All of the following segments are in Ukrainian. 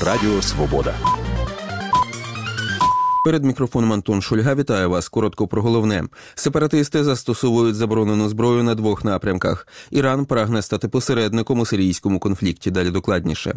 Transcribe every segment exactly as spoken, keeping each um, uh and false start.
Радіо Свобода. Перед мікрофоном Антон Шульга. Вітаю вас. Коротко про головне. Сепаратисти застосовують заборонену зброю на двох напрямках. Іран прагне стати посередником у сирійському конфлікті. Далі докладніше.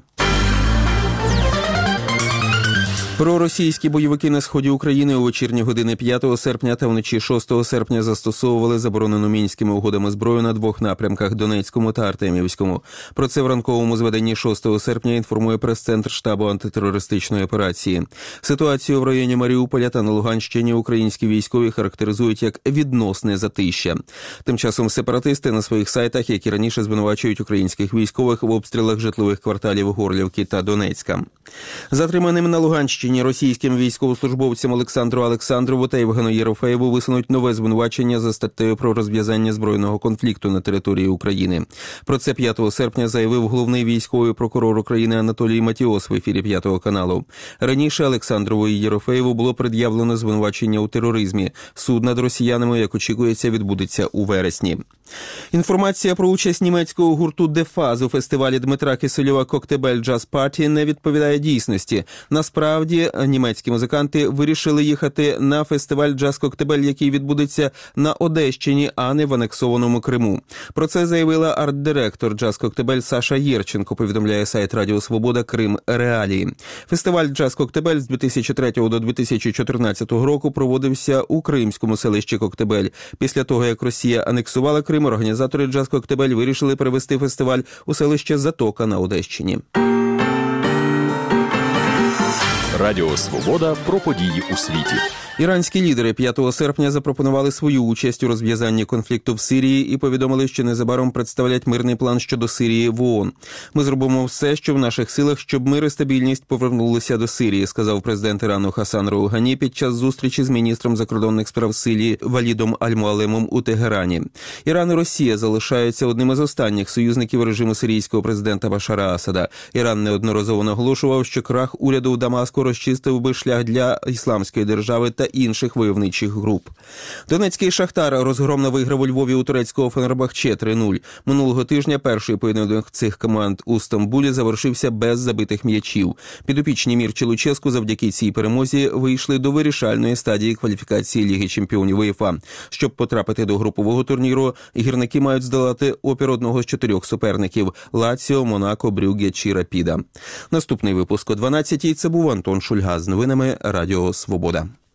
Проросійські бойовики на сході України у вечірні години п'ятого серпня та вночі шостого серпня застосовували заборонену Мінськими угодами зброю на двох напрямках – Донецькому та Артемівському. Про це в ранковому зведенні шостого серпня інформує прес-центр штабу антитерористичної операції. Ситуацію в районі Маріуполя та на Луганщині українські військові характеризують як відносне затища. Тим часом сепаратисти на своїх сайтах, які раніше звинувачують українських військових в обстрілах житлових кварталів Горлівки та Донецька. Затриманим на Луганщині російським військовослужбовцям Олександру Олександрову та Євгену Єрофеєву висунуть нове звинувачення за статтею про розв'язання збройного конфлікту на території України. Про це п'ятого серпня заявив головний військовий прокурор України Анатолій Матіос в ефірі п'ятого каналу. Раніше Олександрову і Єрофеєву було пред'явлено звинувачення у тероризмі. Суд над росіянами, як очікується, відбудеться у вересні. Інформація про участь німецького гурту «Дефаз» у фестивалі Дмитра Кисельова «Коктебель Джаз Парті» не відповідає дійсності. Насправді, німецькі музиканти вирішили їхати на фестиваль «Джаз Коктебель», який відбудеться на Одещині, а не в анексованому Криму. Про це заявила арт-директор «Джаз Коктебель» Саша Єрченко, повідомляє сайт Радіо Свобода «Крим Реалії». Фестиваль «Джаз Коктебель» з дві тисячі третього до дві тисячі чотирнадцятого року проводився у кримському селищі Коктебель. Після того, як Росія анексувала Крим, організатори «Джаз Коктебель» вирішили перевести фестиваль у селище Затока на Одещині. Радіо Свобода про події у світі. Іранські лідери п'ятого серпня запропонували свою участь у розв'язанні конфлікту в Сирії і повідомили, що незабаром представлять мирний план щодо Сирії в ООН. «Ми зробимо все, що в наших силах, щоб мир і стабільність повернулися до Сирії», сказав президент Ірану Хасан Роухані під час зустрічі з міністром закордонних справ Сирії Валідом Аль-Муалемом у Тегерані. Іран і Росія залишаються одним із останніх союзників режиму сирійського президента Башара Асада. Іран неодноразово наголошував, що крах уряду в Дамаску розчистив би шлях для ісламської держави та інших войовничих груп. Донецький «Шахтар» розгромно виграв у Львові у турецького Фенербахче три нуль. Минулого тижня перший поєдинок цих команд у Стамбулі завершився без забитих м'ячів. Підопічні Мірчі Луческу завдяки цій перемозі вийшли до вирішальної стадії кваліфікації Ліги чемпіонів УЄФА. Щоб потрапити до групового турніру, гірники мають здолати опір одного з чотирьох суперників – Лаціо, Монако, Брюгге чи Рапіда. Наступний випуск о дванадцятій. Це був Антон Шульга з новинами Радіо Свобода.